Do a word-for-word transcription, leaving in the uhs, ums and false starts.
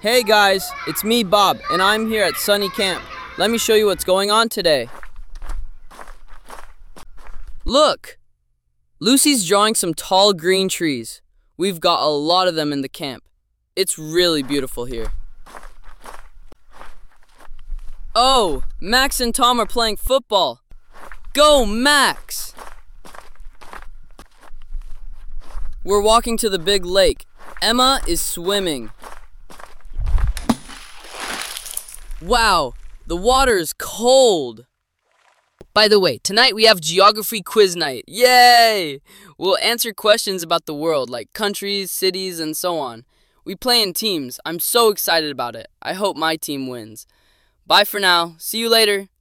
Hey guys, it's me Bob, and I'm here at Sunny Camp. Let me show you what's going on today. Look! Lucy's drawing some tall green trees. We've got a lot of them in the camp. It's really beautiful here. Oh, Max and Tom are playing football. Go, Max! We're walking to the big lake. Emma is swimming. Wow, the water is cold. By the way, tonight we have geography quiz night. Yay! We'll answer questions about the world, like countries, cities, and so on. We play in teams. I'm so excited about it. I hope my team wins. Bye for now. See you later.